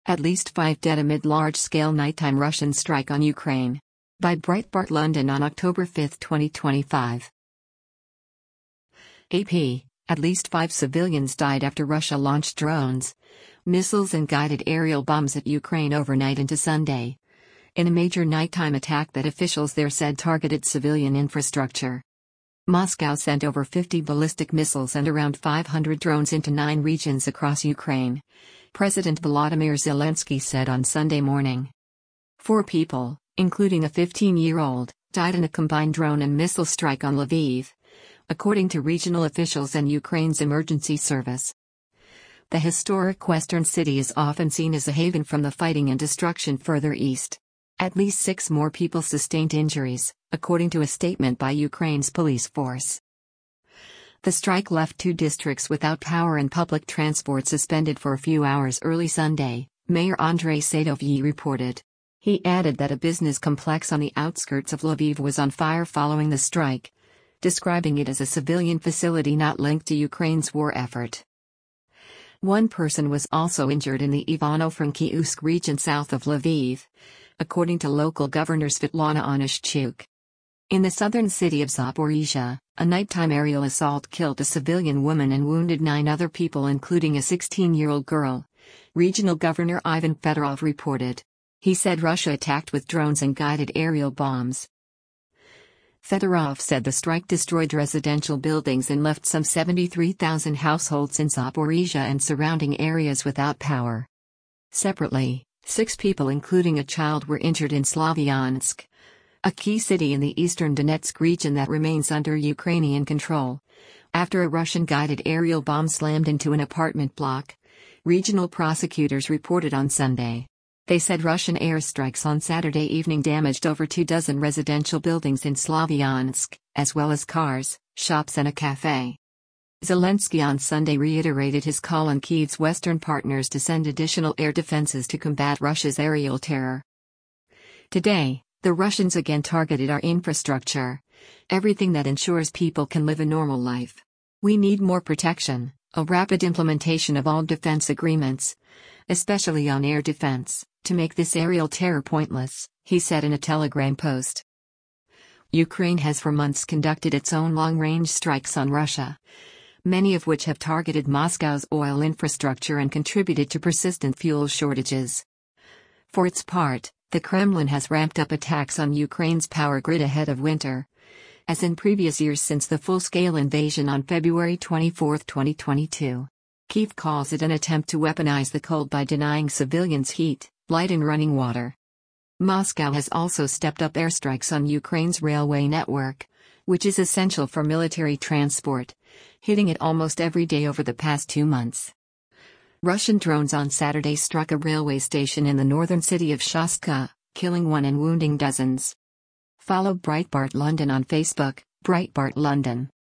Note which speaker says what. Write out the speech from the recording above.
Speaker 1: At least 5 dead amid large-scale nighttime Russian strike on Ukraine. By Breitbart London on October 5, 2025. AP, at least 5 civilians died after Russia launched drones, missiles and guided aerial bombs at Ukraine overnight into Sunday, in a major nighttime attack that officials there said targeted civilian infrastructure. Moscow sent over 50 ballistic missiles and around 500 drones into 9 regions across Ukraine, President Volodymyr Zelensky said on Sunday morning. 4 people, including a 15-year-old, died in a combined drone and missile strike on Lviv, according to regional officials and Ukraine's emergency service. The historic western city is often seen as a haven from the fighting and destruction further east. At least 6 more people sustained injuries, according to a statement by Ukraine's police force. The strike left 2 districts without power and public transport suspended for a few hours early Sunday, Mayor Andrei Sadovyi reported. He added that a business complex on the outskirts of Lviv was on fire following the strike, describing it as a civilian facility not linked to Ukraine's war effort. 1 person was also injured in the Ivano-Frankivsk region south of Lviv, according to local governor Svetlana Onyshchuk. In the southern city of Zaporizhzhia, a nighttime aerial assault killed a civilian woman and wounded 9 other people including a 16-year-old girl, regional governor Ivan Fedorov reported. He said Russia attacked with drones and guided aerial bombs. Fedorov said the strike destroyed residential buildings and left some 73,000 households in Zaporizhzhia and surrounding areas without power. Separately, 6 people including a child were injured in Slavyansk, a key city in the eastern Donetsk region that remains under Ukrainian control, after a Russian-guided aerial bomb slammed into an apartment block, regional prosecutors reported on Sunday. They said Russian airstrikes on Saturday evening damaged over 24 residential buildings in Slavyansk, as well as cars, shops and a cafe. Zelensky on Sunday reiterated his call on Kyiv's Western partners to send additional air defenses to combat Russia's aerial terror. Today, the Russians again targeted our infrastructure, everything that ensures people can live a normal life. We need more protection, a rapid implementation of all defense agreements, especially on air defense, to make this aerial terror pointless, he said in a Telegram post. Ukraine has for months conducted its own long-range strikes on Russia, many of which have targeted Moscow's oil infrastructure and contributed to persistent fuel shortages. For its part, the Kremlin has ramped up attacks on Ukraine's power grid ahead of winter, as in previous years since the full-scale invasion on February 24, 2022. Kyiv calls it an attempt to weaponize the cold by denying civilians heat, light and running water. Moscow has also stepped up airstrikes on Ukraine's railway network, which is essential for military transport, hitting it almost every day over the past 2 months. Russian drones on Saturday struck a railway station in the northern city of Shastka, killing 1 and wounding dozens. Follow Breitbart London on Facebook, Breitbart London.